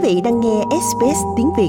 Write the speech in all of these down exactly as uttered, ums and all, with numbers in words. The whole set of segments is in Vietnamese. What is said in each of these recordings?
vị đang nghe ét bê ét tiếng Việt.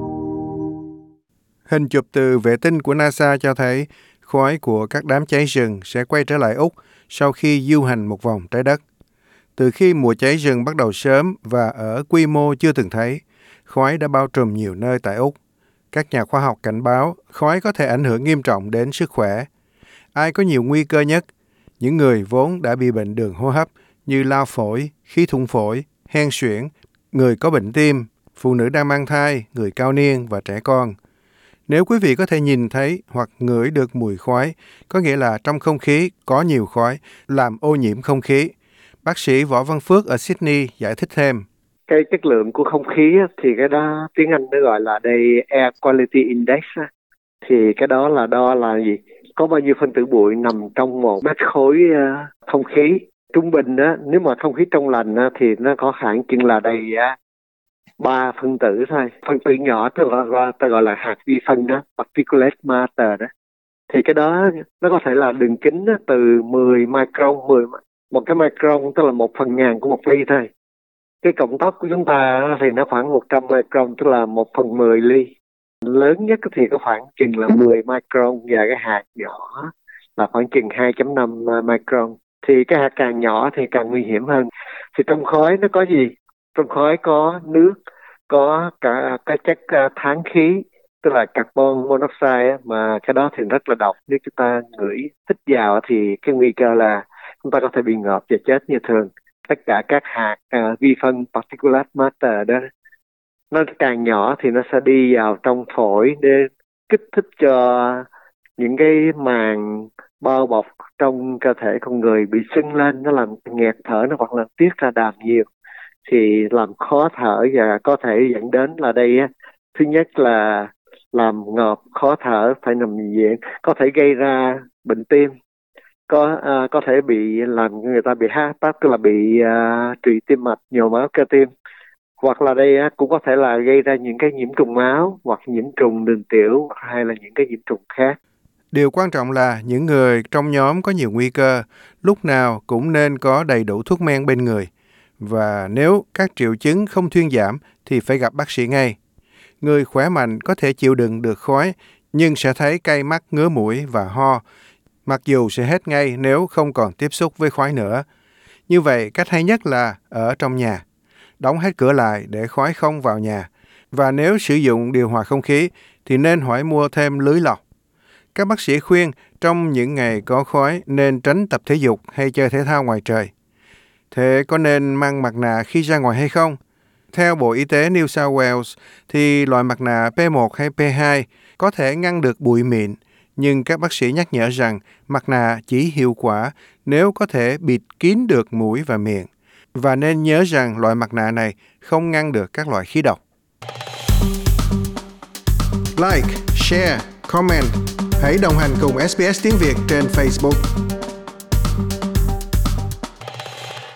Hình chụp từ vệ tinh của NASA cho thấy khói của các đám cháy rừng sẽ quay trở lại Úc sau khi du hành một vòng trái đất. Từ khi mùa cháy rừng bắt đầu sớm và ở quy mô chưa từng thấy, khói đã bao trùm nhiều nơi tại Úc. Các nhà khoa học cảnh báo khói có thể ảnh hưởng nghiêm trọng đến sức khỏe. Ai có nhiều nguy cơ nhất? Những người vốn đã bị bệnh đường hô hấp như lao phổi, khí thủng phổi, hen suyễn, người có bệnh tim, phụ nữ đang mang thai, người cao niên và trẻ con. Nếu quý vị có thể nhìn thấy hoặc ngửi được mùi khói, có nghĩa là trong không khí có nhiều khói, làm ô nhiễm không khí. Bác sĩ Võ Văn Phước ở Sydney giải thích thêm. Cái chất lượng của không khí thì cái đó tiếng Anh nó gọi là đây Air Quality Index. Thì cái đó là đo là gì? Có bao nhiêu phân tử bụi nằm trong một mét khối không khí. Trung bình á, nếu mà không khí trong lành á, thì nó có khoảng chừng là đầy ba phân tử thôi. Phân tử nhỏ tức là ta gọi là hạt vi phân đó, particulate matter đó. Thì cái đó nó có thể là đường kính á, từ mười micron, mười một cái micron tức là một phần ngàn của một ly thôi. Cái cộng tốc của chúng ta thì nó khoảng một trăm micron tức là một phần mười ly. Lớn nhất thì có khoảng chừng là mười micron và cái hạt nhỏ là khoảng chừng hai phẩy năm micron. Thì cái hạt càng nhỏ thì càng nguy hiểm hơn. Thì trong khói nó có gì? Trong khói có nước, có cả cái chất tán khí, tức là carbon monoxide, mà cái đó thì rất là độc. Nếu chúng ta ngửi hít vào thì cái nguy cơ là chúng ta có thể bị ngợp và chết như thường. Tất cả các hạt uh, vi phân particulate matter đó, nó càng nhỏ thì nó sẽ đi vào trong phổi để kích thích cho những cái màng bao bọc trong cơ thể con người bị sưng lên, nó làm nghẹt thở, nó hoặc là tiết ra đàm nhiều, thì làm khó thở và có thể dẫn đến là đây á, thứ nhất là làm ngợp, khó thở, phải nằm viện, có thể gây ra bệnh tim, có uh, có thể bị làm người ta bị heart attack, tức là bị uh, trụy tim mạch, nhồi máu cơ tim, hoặc là đây uh, cũng có thể là gây ra những cái nhiễm trùng máu hoặc nhiễm trùng đường tiểu hay là những cái nhiễm trùng khác. Điều quan trọng là những người trong nhóm có nhiều nguy cơ lúc nào cũng nên có đầy đủ thuốc men bên người. Và nếu các triệu chứng không thuyên giảm thì phải gặp bác sĩ ngay. Người khỏe mạnh có thể chịu đựng được khói nhưng sẽ thấy cay mắt, ngứa mũi và ho, mặc dù sẽ hết ngay nếu không còn tiếp xúc với khói nữa. Như vậy, cách hay nhất là ở trong nhà. Đóng hết cửa lại để khói không vào nhà. Và nếu sử dụng điều hòa không khí thì nên hỏi mua thêm lưới lọc. Các bác sĩ khuyên trong những ngày có khói nên tránh tập thể dục hay chơi thể thao ngoài trời. Thế có nên mang mặt nạ khi ra ngoài hay không? Theo Bộ Y tế New South Wales thì loại mặt nạ P một hay P hai có thể ngăn được bụi mịn, nhưng các bác sĩ nhắc nhở rằng mặt nạ chỉ hiệu quả nếu có thể bịt kín được mũi và miệng. Và nên nhớ rằng loại mặt nạ này không ngăn được các loại khí độc. Like, share, comment. Hãy đồng hành cùng ét bê ét tiếng Việt trên Facebook.